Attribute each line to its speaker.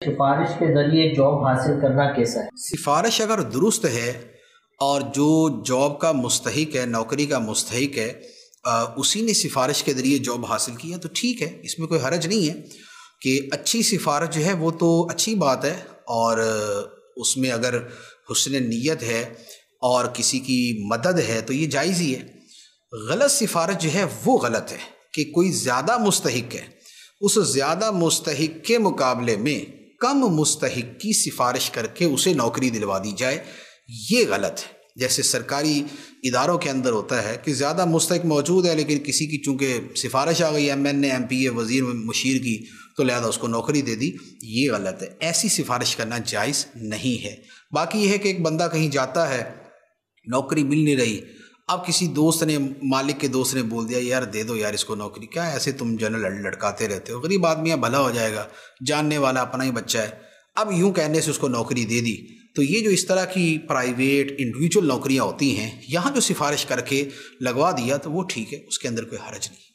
Speaker 1: سفارش کے ذریعے جاب حاصل کرنا کیسا ہے؟
Speaker 2: سفارش اگر درست ہے اور جو جاب کا مستحق ہے، نوکری کا مستحق ہے، اسی نے سفارش کے ذریعے جاب حاصل کیا تو ٹھیک ہے، اس میں کوئی حرج نہیں ہے کہ اچھی سفارش جو ہے وہ تو اچھی بات ہے، اور اس میں اگر حسن نیت ہے اور کسی کی مدد ہے تو یہ جائز ہی ہے۔ غلط سفارش جو ہے وہ غلط ہے کہ کوئی زیادہ مستحق ہے، اس زیادہ مستحق کے مقابلے میں کم مستحق کی سفارش کر کے اسے نوکری دلوا دی جائے، یہ غلط ہے۔ جیسے سرکاری اداروں کے اندر ہوتا ہے کہ زیادہ مستحق موجود ہے لیکن کسی کی چونکہ سفارش آ گئی M N A, M P A, وزیر، مشیر کی، تو لہذا اس کو نوکری دے دی، یہ غلط ہے۔ ایسی سفارش کرنا جائز نہیں ہے۔ باقی یہ ہے کہ ایک بندہ کہیں جاتا ہے، نوکری مل نہیں رہی، اب کسی دوست نے، مالک کے دوست نے بول دیا یار دے دو یار اس کو نوکری، کیا ایسے تم جنرل لڑکاتے رہتے ہو، غریب آدمی بھلا ہو جائے گا، جاننے والا اپنا ہی بچہ ہے، اب یوں کہنے سے اس کو نوکری دے دی۔ تو یہ جو اس طرح کی پرائیویٹ انڈیویجول نوکریاں ہوتی ہیں، یہاں جو سفارش کر کے لگوا دیا تو وہ ٹھیک ہے، اس کے اندر کوئی حرج نہیں۔